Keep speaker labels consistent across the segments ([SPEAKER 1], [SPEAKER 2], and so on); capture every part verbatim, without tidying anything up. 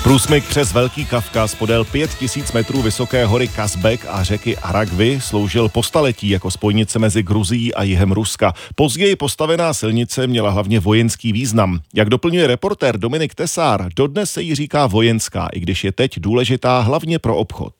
[SPEAKER 1] Průsmyk přes Velký Kavkaz podél pět tisíc metrů vysoké hory Kazbek a řeky Aragvy sloužil po staletí jako spojnice mezi Gruzií a jihem Ruska. Později postavená silnice měla hlavně vojenský význam. Jak doplňuje reportér Dominik Tesár, dodnes se jí říká vojenská, i když je teď důležitá hlavně pro obchod.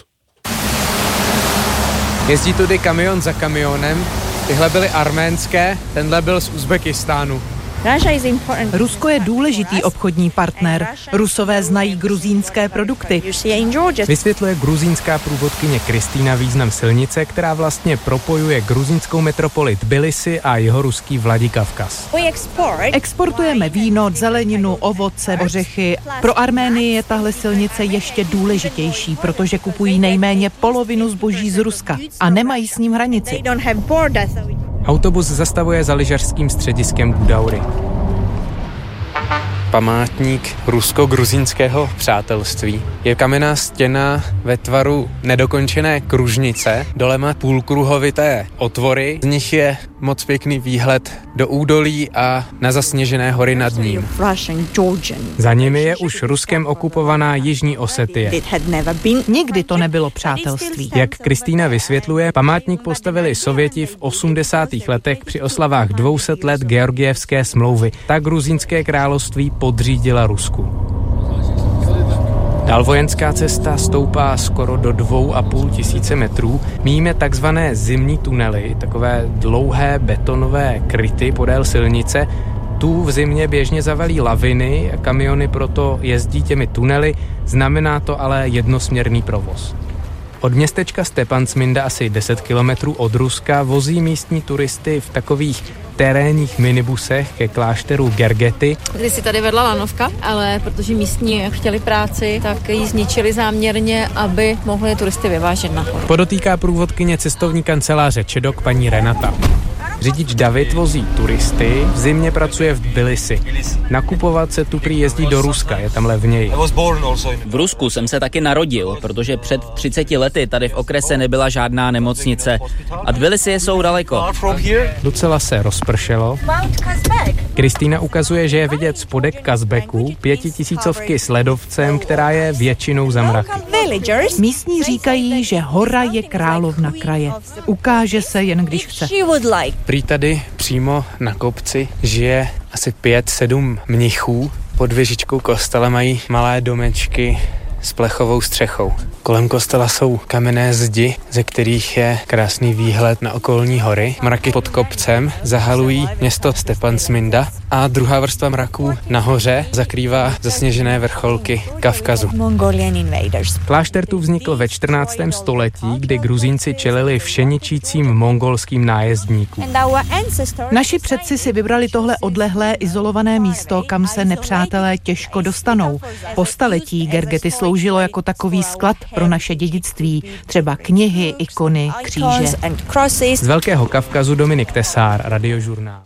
[SPEAKER 2] Jezdí tudy kamion za kamionem, tyhle byly arménské, tenhle byl z Uzbekistánu.
[SPEAKER 3] Rusko je důležitý obchodní partner. Rusové znají gruzínské produkty.
[SPEAKER 2] Vysvětluje gruzínská průvodkyně Kristýna význam silnice, která vlastně propojuje gruzínskou metropoli Tbilisi a jihoruský Vladikavkaz.
[SPEAKER 3] Exportujeme víno, zeleninu, ovoce, ořechy. Pro Arménii je tahle silnice ještě důležitější, protože kupují nejméně polovinu zboží z Ruska a nemají s ním hranici.
[SPEAKER 2] Autobus zastavuje za lyžařským střediskem Gudaury. Památník rusko-gruzínského přátelství. Je kamenná stěna ve tvaru nedokončené kružnice, dole má půlkruhovité otvory, z nich je moc pěkný výhled do údolí a na zasněžené hory nad ním. Za nimi je už Ruskem okupovaná Jižní Osetie.
[SPEAKER 3] Nikdy to nebylo přátelství.
[SPEAKER 2] Jak Kristýna vysvětluje, památník postavili Sověti v osmdesátých letech při oslavách dvou set let Georgievské smlouvy. Tak gruzínské království podřídila Rusku. Dál vojenská cesta stoupá skoro do dvou a půl tisíce metrů. Míme takzvané zimní tunely, takové dlouhé betonové kryty podél silnice. Tu v zimě běžně zavalí laviny, kamiony proto jezdí těmi tunely, znamená to ale jednosměrný provoz. Od městečka Stepantsminda asi deset kilometrů od Ruska vozí místní turisty v takových terénních minibusech ke klášteru Gergety.
[SPEAKER 4] Když si tady vedla lanovka, ale protože místní chtěli práci, tak ji zničili záměrně, aby mohli turisty vyvážet nahoru.
[SPEAKER 2] Podotýká průvodkyně cestovní kanceláře Čedok paní Renata. Řidič David vozí turisty, v zimě pracuje v Tbilisi. Nakupovat se tu prý jezdí do Ruska, je tam levněji.
[SPEAKER 5] V Rusku jsem se taky narodil, protože před třiceti lety tady v okrese nebyla žádná nemocnice. A Tbilisi jsou daleko.
[SPEAKER 2] Docela se rozpršelo. Kristýna ukazuje, že je vidět spodek Kazbeku, pětitisícovky s ledovcem, která je většinou za mraky.
[SPEAKER 3] Místní říkají, že hora je královna kraje. Ukáže se jen když chce.
[SPEAKER 2] Prý tady přímo na kopci žije asi pět, sedm mnichů. Pod věžičkou kostela mají malé domečky s plechovou střechou. Kolem kostela jsou kamenné zdi, ze kterých je krásný výhled na okolní hory. Mraky pod kopcem zahalují město Stepantsminda a druhá vrstva mraků nahoře zakrývá zasněžené vrcholky Kavkazu. Klášter tu vznikl ve čtrnáctém století, kdy Gruzínci čelili všeničícím mongolským nájezdníkům.
[SPEAKER 3] Naši předci si vybrali tohle odlehlé izolované místo, kam se nepřátelé těžko dostanou. Po staletí Gergety sloužilo jako takový sklad pro naše dědictví, třeba knihy, ikony, kříže.
[SPEAKER 2] Z Velkého Kavkazu Dominik Tesár, Radiožurnál.